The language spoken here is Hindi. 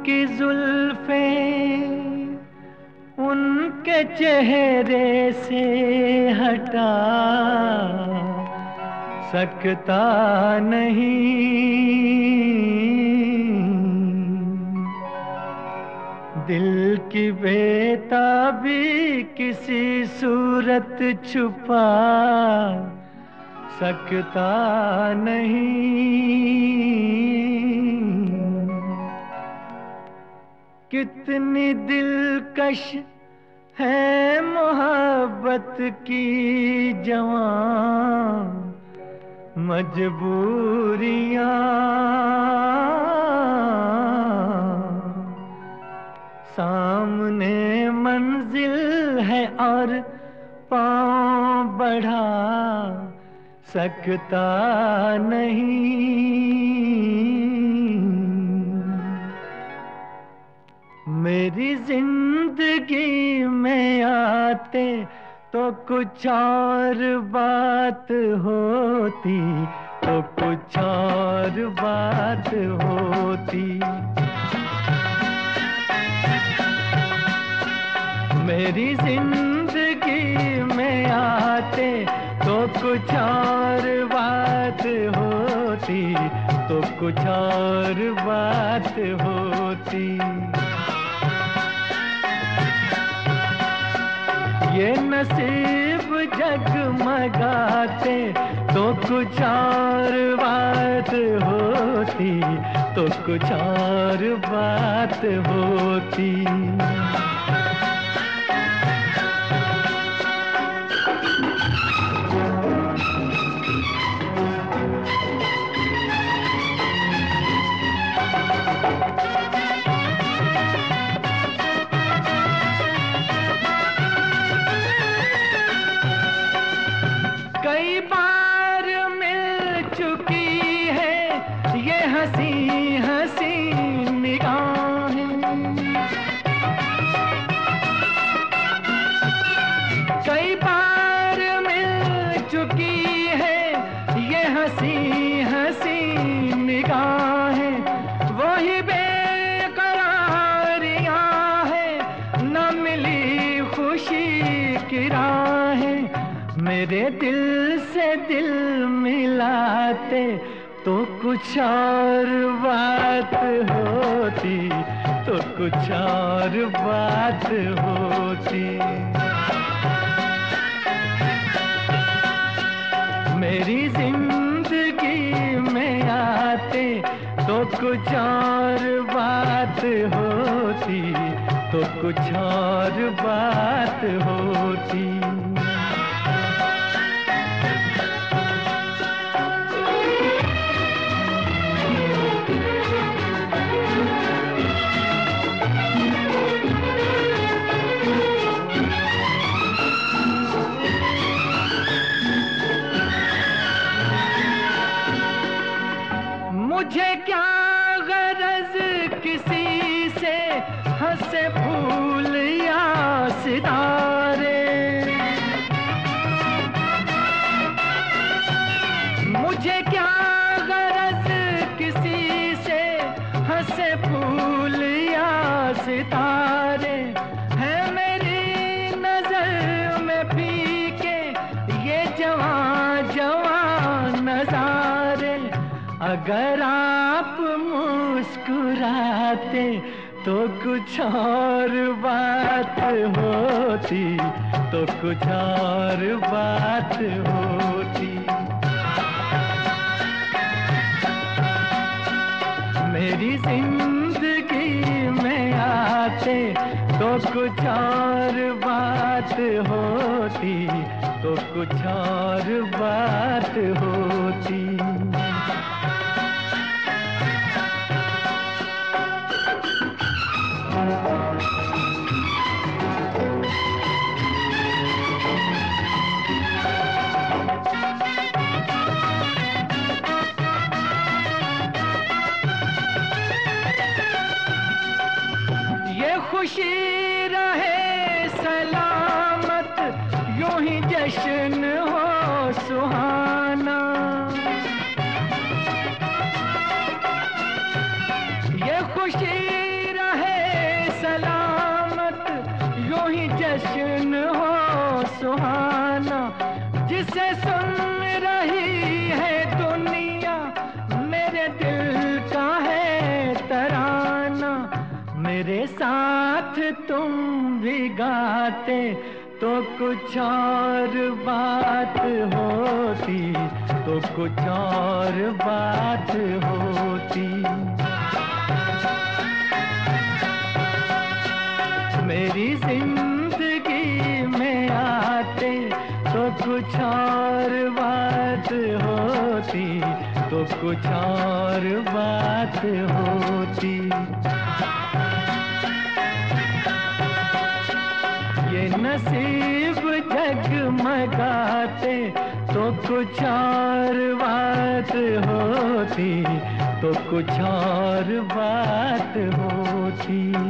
की जुल्फें उनके चेहरे से हटा सकता नहीं। दिल की बेताबी किसी सूरत छुपा सकता नहीं। कितनी दिलकश है मोहब्बत की जवां मजबूरियां। सामने मंजिल है और पांव बढ़ा सकता नहीं। मेरी जिंदगी में आते तो कुछ और बात होती, तो कुछ और बात होती। मेरी जिंदगी में आते तो कुछ और बात होती, तो कुछ और बात होती। ये नसीब जगमगाते तो कुछ और बात होती, तो कुछ और बात होती। कई बार मिल चुकी है ये हंसी हंसी निगाहें। कई बार मिल चुकी है ये हंसी हंसी निगाहें। वही बेकरारियां हैं, न मिली खुशी की राहें। मेरे दिल से दिल मिलाते तो कुछ और बात होती, तो कुछ और बात होती। मेरी जिंदगी में आते तो कुछ और बात होती, तो कुछ और बात होती। मुझे क्या गरज किसी से हंसे फूल या सितारे। मुझे क्या गरज किसी से हंसे फूल या सितारे। है मेरी नजर में फीके ये जवां जवां नजारे। अगर आप मुस्कुराते तो कुछ और बात होती, तो कुछ और बात होती। मेरी जिंदगी में आते तो कुछ और बात होती, तो कुछ और बात होती। ये खुशी रहे सलामत, यूं ही जश्न हो सुहाना। ये खुशी से सुन रही है दुनिया, मेरे दिल का है तराना। मेरे साथ तुम भी गाते तो कुछ और बात होती, तो कुछ और बात होती। मेरी जिंदगी में आते तो कुछ और बात होती, तो कुछ और बात होती। ये नसीब जगमगाते तो कुछ और बात होती, तो कुछ और बात होती।